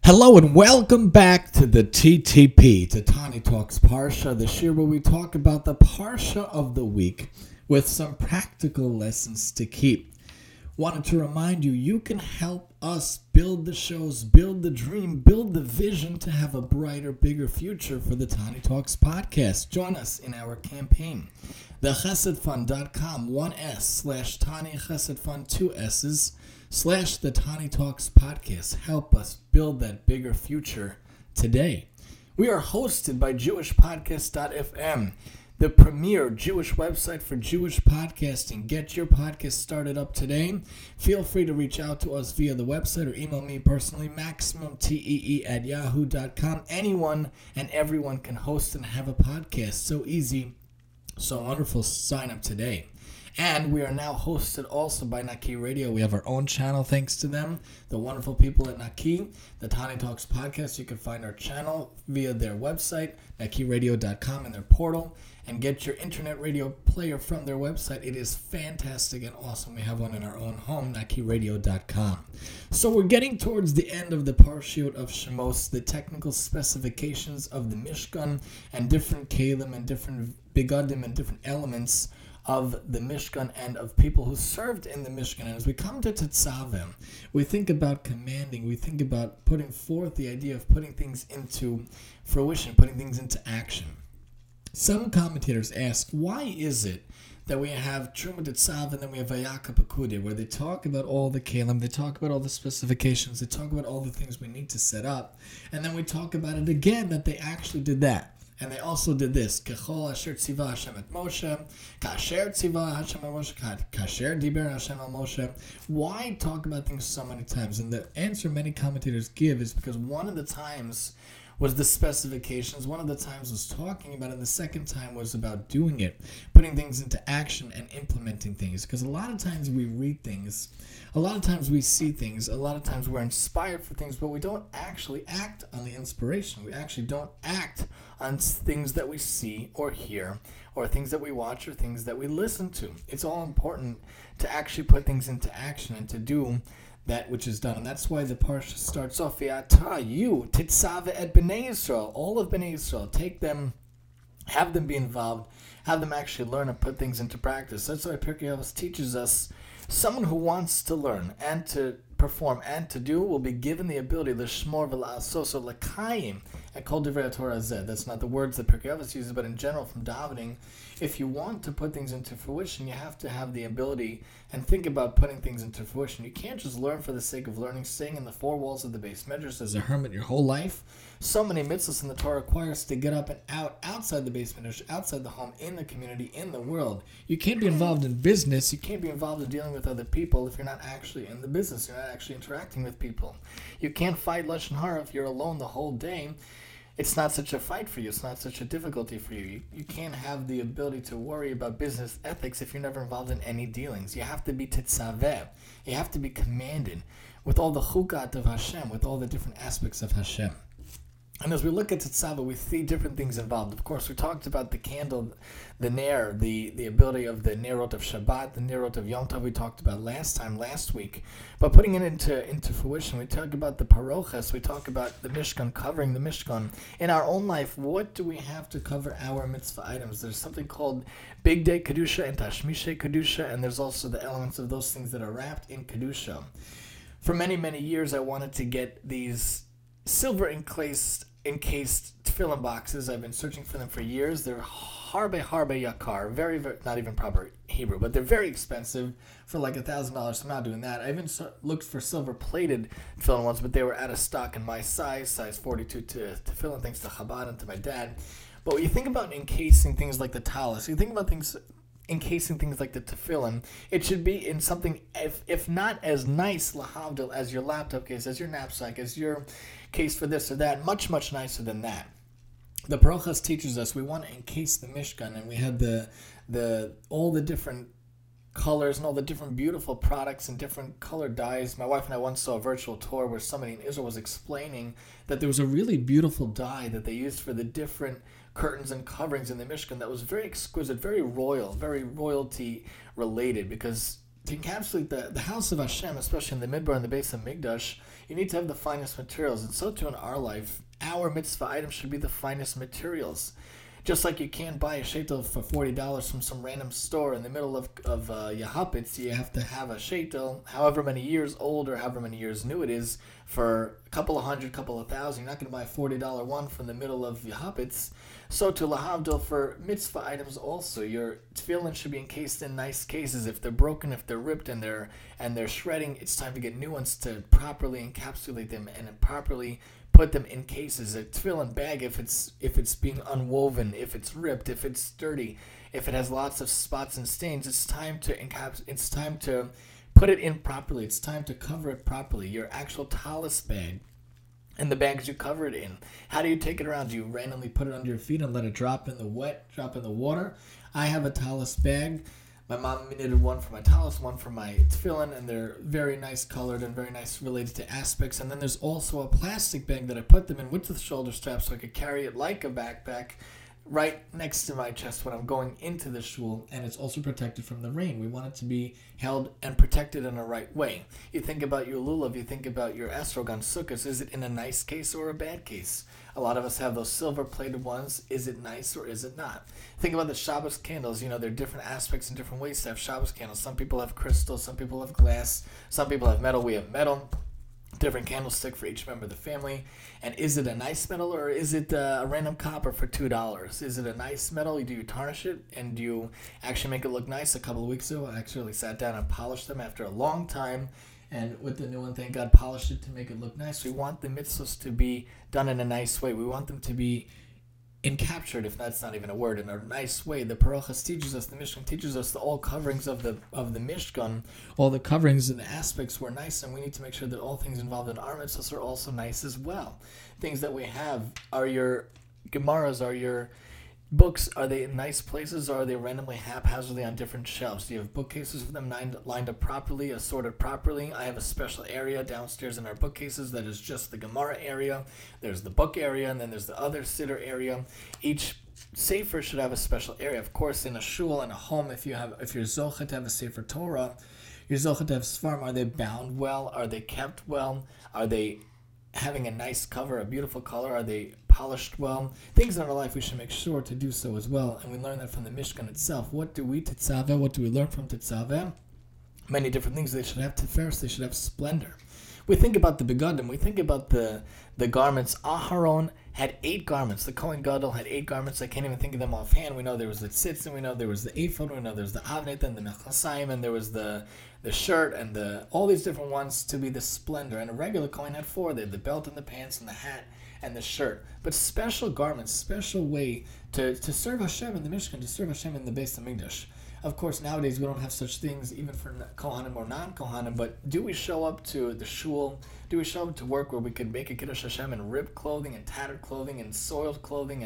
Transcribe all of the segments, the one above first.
Hello and welcome back to the TTP, to Tani Talks Parsha, the shir where we talk about the Parsha of the week with some practical lessons to keep. Wanted to remind you, you can help us build the shows, build the dream, build the vision to have a brighter, bigger future for the Tani Talks podcast. Join us in our campaign. The ChesedFund.com, 1S/Tani Chesed Fund, 2S's, / the Tani Talks podcast. Help us build that bigger future today. We are hosted by JewishPodcast.fm, the premier Jewish website for Jewish podcasting. Get your podcast started up today. Feel free to reach out to us via the website or email me personally, MaximumTEE@yahoo.com. Anyone and everyone can host and have a podcast. So easy, so wonderful. Sign up today. And we are now hosted also by Naki Radio. We have our own channel thanks to them, the wonderful people at Naki, the Tani Talks podcast. You can find our channel via their website, nakiradio.com, and their portal, and get your internet radio player from their website. It is fantastic and awesome. We have one in our own home, nakiradio.com. So we're getting towards the end of the Parshiot of Shemos, the technical specifications of the Mishkan and different Kalim and different Bigadim and different elements of the Mishkan and of people who served in the Mishkan. And as we come to Tetzaveh, we think about commanding, we think about putting forth the idea of putting things into fruition, putting things into action. Some commentators ask, why is it that we have Truma Tetzaveh and then we have Vayaka Pekudah, where they talk about all the Kalim, they talk about all the specifications, they talk about all the things we need to set up, and then we talk about it again that they actually did that. And they also did this. Kechol asher tziva Hashem et Moshe, kasher tziva Hashem et Moshe, kasher diber Hashem el Moshe. Why talk about things so many times? And the answer many commentators give is because one of the times was the specifications, one of the times was talking about it, and the second time was about doing it, putting things into action and implementing things. Because a lot of times we read things, a lot of times we see things, a lot of times we're inspired for things, but we don't actually act on the inspiration. We actually don't act on things that we see or hear, or things that we watch, or things that we listen to. It's all important to actually put things into action and to do that which is done. And that's why the parsha starts off, Ve'ata, you, Tetzaveh et Bnei Yisrael, all of Bnei Yisrael, take them, have them be involved, have them actually learn and put things into practice. That's why Pirkei Avos teaches us, someone who wants to learn and to perform and to do will be given the ability l'shmor v'la'asos l'kayim and kol divrei Torah zeh. That's not the words that Pirkei Avos uses, but in general from davening, if you want to put things into fruition, you have to have the ability and think about putting things into fruition. You can't just learn for the sake of learning, staying in the four walls of the Beis Medrash as a hermit your whole life. So many mitzvahs in the Torah require us to get up and outside the Beis Medrash, outside the home, in the community, in the world. You can't be involved in business, you can't be involved in dealing with other people if you're not actually in the business, you're not actually interacting with people. You can't fight Lashon Hara if you're alone the whole day. It's not such a fight for you. It's not such a difficulty for you. You can't have the ability to worry about business ethics if you're never involved in any dealings. You have to be tetzaveh. You have to be commanded with all the chukat of Hashem, with all the different aspects of Hashem. And as we look at Tetzaveh, we see different things involved. Of course, we talked about the candle, the ner, the ability of the nerot of Shabbat, the nerot of Yom Tov we talked about last week. But putting it into fruition, we talk about the parochas, we talk about the Mishkan, covering the Mishkan. In our own life, what do we have to cover our mitzvah items? There's something called Big Day Kedusha and Tashmishe Kedusha, and there's also the elements of those things that are wrapped in Kedusha. For many, many years, I wanted to get these silver encased tefillin boxes. I've been searching for them for years. They're harbe yakar, very, not even proper Hebrew, but they're very expensive for like $1,000. So I'm not doing that. I even looked for silver plated tefillin ones, but they were out of stock in my size 42 tefillin, thanks to Chabad and to my dad. But when you think about encasing things like the talis, you think about encasing things like the tefillin, it should be in something, if not as nice, lahavdil, as your laptop case, as your knapsack, as your case for this or that, much, much nicer than that. The Parochas teaches us we want to encase the Mishkan, and we had all the different colors and all the different beautiful products and different colored dyes. My wife and I once saw a virtual tour where somebody in Israel was explaining that there was a really beautiful dye that they used for the different curtains and coverings in the Mishkan that was very exquisite, very royal, very royalty related, because to encapsulate the house of Hashem, especially in the Midbar and the base of Migdash, you need to have the finest materials. And so too in our life, our mitzvah items should be the finest materials. Just like you can't buy a sheitel for $40 from some random store in the middle of Yahapitz, you have to have a sheitel, however many years old or however many years new it is, for a couple of hundred, couple of thousand. You're not going to buy a $40 one from the middle of Yahapitz. So to lahavdil, for mitzvah items also, your tefillin should be encased in nice cases. If they're broken, if they're ripped and they're shredding, it's time to get new ones to properly encapsulate them and properly put them in cases. A tefillin bag, if it's being unwoven, if it's ripped, if it's dirty, if it has lots of spots and stains, it's time to put it in properly. It's time to cover it properly. Your actual talis bag and the bags you cover it in. How do you take it around? Do you randomly put it under your feet and let it drop in the water? I have a talis bag. My mom knitted one for my talis, one for my tefillin, and they're very nice colored and very nice related to aspects. And then there's also a plastic bag that I put them in with the shoulder strap so I could carry it like a backpack right next to my chest when I'm going into the shul, and it's also protected from the rain. We want it to be held and protected in a right way. You think about your lulav, you think about your esrog sukkahs. Is it in a nice case or a bad case? A lot of us have those silver-plated ones. Is it nice or is it not? Think about the Shabbos candles. There are different aspects and different ways to have Shabbos candles. Some people have crystal, some people have glass, some people have metal. We have metal. Different candlestick for each member of the family. And is it a nice metal or is it a random copper for $2? Is it a nice metal? Do you tarnish it and do you actually make it look nice? A couple of weeks ago, I actually sat down and polished them after a long time. And with the new one, thank God, polished it to make it look nice. We want the mitzvahs to be done in a nice way. We want them to be encaptured, if that's not even a word, in a nice way. The Parachas teaches us, the Mishkan teaches us, all coverings of the Mishkan, all the coverings and the aspects were nice, and we need to make sure that all things involved in our mitzvahs are also nice as well. Things that we have are your Gemaras, are your books. Are they in nice places, or are they randomly haphazardly on different shelves? Do you have bookcases for them lined up properly, assorted properly? I have a special area downstairs in our bookcases that is just the Gemara area. There's the book area, and then there's the other sitter area. Each sefer should have a special area. Of course, in a shul and a home, if you're zocheh to have a sefer Torah, you're zocheh to have svarim. Are they bound well? Are they kept well? Are they having a nice cover, a beautiful color? Are they polished well? Things in our life, we should make sure to do so as well. And we learn that from the Mishkan itself. What do we tetzaveh? What do we learn from tetzaveh? Many different things. They should have tiferes. They should have splendor. We think about the begadim. We think about the garments. Aharon had 8 garments. The Kohen Gadol had 8 garments. I can't even think of them offhand. We know there was the tzitz, and we know there was the ephod, we know there was the avnet, and the mechasayim, and there was the shirt, and all these different ones to be the splendor. And a regular Kohen had 4. They had the belt and the pants and the hat and the shirt. But special garments, special way to serve Hashem in the Mishkan, to serve Hashem in the Beis HaMikdash. Of course, nowadays we don't have such things, even for Kohanim or non-Kohanim, but do we show up to the shul? Do we show up to work where we could make a Kiddush Hashem in ripped clothing and tattered clothing and soiled clothing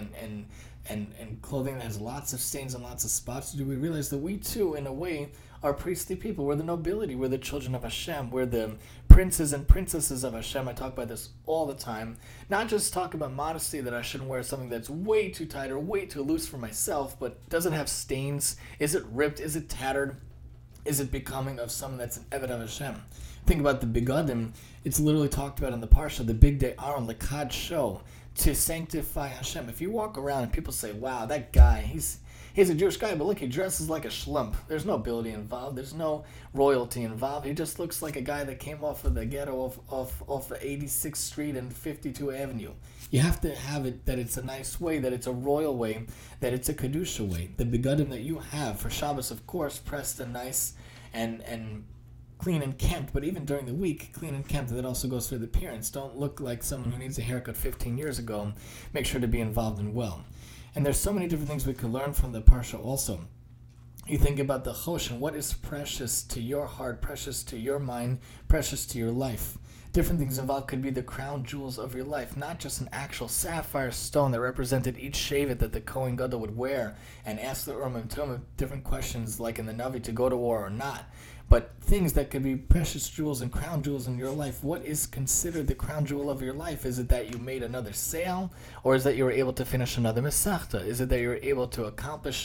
and clothing that has lots of stains and lots of spots? Do we realize that we too, in a way, are priestly people? We're the nobility. We're the children of Hashem. We're the princes and princesses of Hashem. I talk about this all the time. Not just talk about modesty, that I shouldn't wear something that's way too tight or way too loose for myself, but does it have stains? Is it ripped? Is it tattered? Is it becoming of someone that's an Eved of Hashem? Think about the Begadim. It's literally talked about in the Parsha, the big day Aaron, Lekad Show, to sanctify Hashem. If you walk around and people say, wow, that guy, he's a Jewish guy, but look, he dresses like a schlump. There's no ability involved. There's no royalty involved. He just looks like a guy that came off of the ghetto off 86th Street and 52 Avenue. You have to have it that it's a nice way, that it's a royal way, that it's a Kedusha way. The begadim that you have for Shabbos, of course, pressed and nice and clean and kempt, but even during the week, clean and kempt, that also goes for the appearance. Don't look like someone who needs a haircut 15 years ago. Make sure to be involved and well. And there's so many different things we could learn from the Parsha also. You think about the Choshen, what is precious to your heart, precious to your mind, precious to your life. Different things involved could be the crown jewels of your life, not just an actual sapphire stone that represented each shevet that the Kohen Gadol would wear and ask the Urim and Tumim different questions like in the Navi to go to war or not. But things that could be precious jewels and crown jewels in your life. What is considered the crown jewel of your life? Is it that you made another sale? Or is that you were able to finish another Masechta? Is it that you were able to accomplish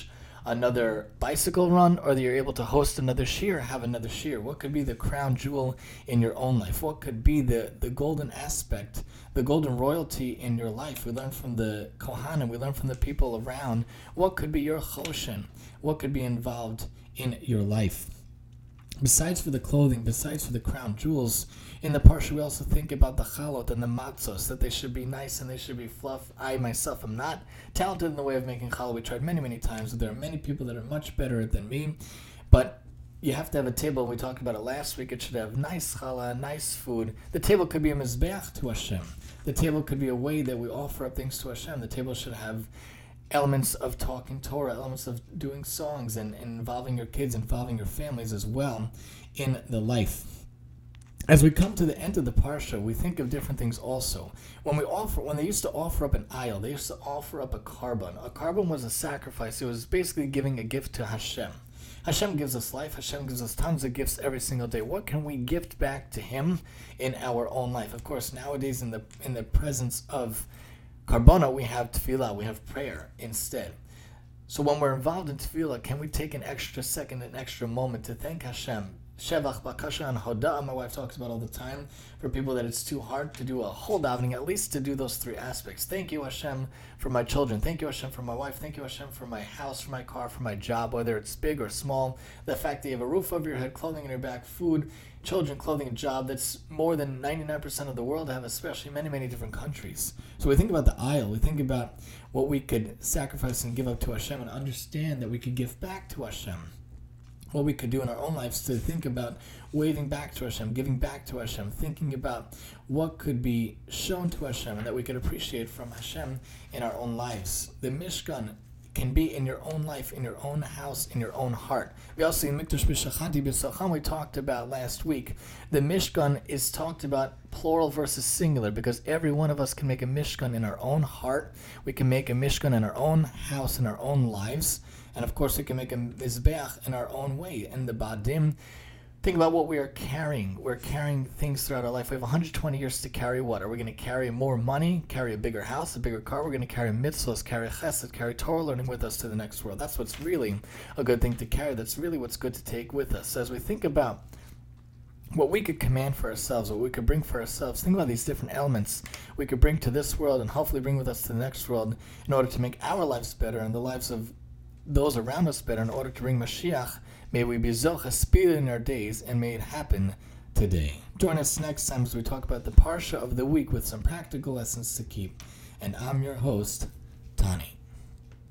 another bicycle run, or that you're able to host another shiur, have another shiur. What could be the crown jewel in your own life? What could be the golden aspect, the golden royalty in your life? We learn from the Kohanim, we learn from the people around. What could be your choshen? What could be involved in your life? Besides for the clothing, besides for the crown jewels, in the parsha we also think about the chalot and the matzos, that they should be nice and they should be fluff. I myself am not talented in the way of making challah. We tried many, many times. There are many people that are much better than me, but you have to have a table. We talked about it last week. It should have nice challah, nice food. The table could be a mizbeach to Hashem. The table could be a way that we offer up things to Hashem. The table should have elements of talking Torah, elements of doing songs, and involving your kids, involving your families as well in the life. As we come to the end of the parsha, we think of different things also. When they used to offer up an ayil, they used to offer up a carbon. A carbon was a sacrifice. It was basically giving a gift to Hashem. Hashem gives us life. Hashem gives us tons of gifts every single day. What can we gift back to Him in our own life? Of course, nowadays in the presence of Karbona, we have tefillah, we have prayer instead. So when we're involved in tefillah, can we take an extra second, an extra moment to thank Hashem? Shevach, Bakasha, and Hodah, my wife talks about all the time, for people that it's too hard to do a whole davening, at least to do those three aspects. Thank you, Hashem, for my children. Thank you, Hashem, for my wife. Thank you, Hashem, for my house, for my car, for my job, whether it's big or small. The fact that you have a roof over your head, clothing on your back, food, children, clothing, a job. That's more than 99% of the world have, especially many, many different countries. So we think about the ayil. We think about what we could sacrifice and give up to Hashem, and understand that we could give back to Hashem. What we could do in our own lives to think about waving back to Hashem, giving back to Hashem, thinking about what could be shown to Hashem and that we could appreciate from Hashem in our own lives. The Mishkan can be in your own life, in your own house, in your own heart. We also, in Mikdash B'Shachanti B'Sacham, we talked about last week, the Mishkan is talked about plural versus singular, because every one of us can make a Mishkan in our own heart. We can make a Mishkan in our own house, in our own lives. And of course, we can make a Mizbeach in our own way. And the Ba'adim, think about what we are carrying. We're carrying things throughout our life. We have 120 years to carry what? Are we going to carry more money, carry a bigger house, a bigger car? We're going to carry mitzvahs, carry chesed, carry Torah learning with us to the next world. That's what's really a good thing to carry. That's really what's good to take with us. So as we think about what we could command for ourselves, what we could bring for ourselves, think about these different elements we could bring to this world and hopefully bring with us to the next world in order to make our lives better and the lives of those around us better, in order to bring Mashiach. May we be zocha, speed in our days, and may it happen today. Join us next time as we talk about the Parsha of the week with some practical lessons to keep. And I'm your host, Tani.